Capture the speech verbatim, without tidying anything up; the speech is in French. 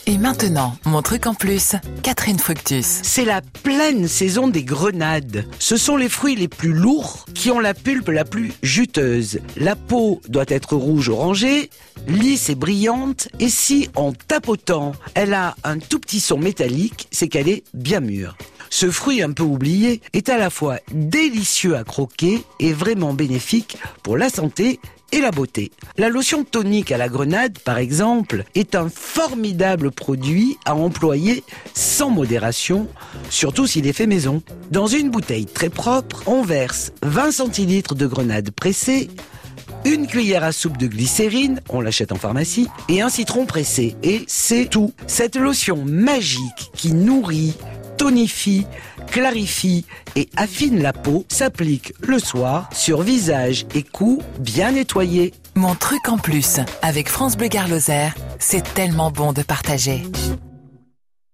Et maintenant, mon truc en plus, Catherine Fructus. C'est la pleine saison des grenades. Ce sont les fruits les plus lourds qui ont la pulpe la plus juteuse. La peau doit être rouge-orangée, lisse et brillante, et si en tapotant, elle a un tout petit son métallique, c'est qu'elle est bien mûre. Ce fruit un peu oublié est à la fois délicieux à croquer et vraiment bénéfique pour la santé et la beauté. La lotion tonique à la grenade, par exemple, est un formidable produit à employer sans modération, surtout s'il est fait maison. Dans une bouteille très propre, on verse vingt centilitres de grenade pressée, une cuillère à soupe de glycérine, on l'achète en pharmacie, et un citron pressé. Et c'est tout. Cette lotion magique qui nourrit, tonifie, clarifie et affine la peau s'applique le soir sur visage et cou bien nettoyés. Mon truc en plus, avec France Bleu Gare Lozère, c'est tellement bon de partager.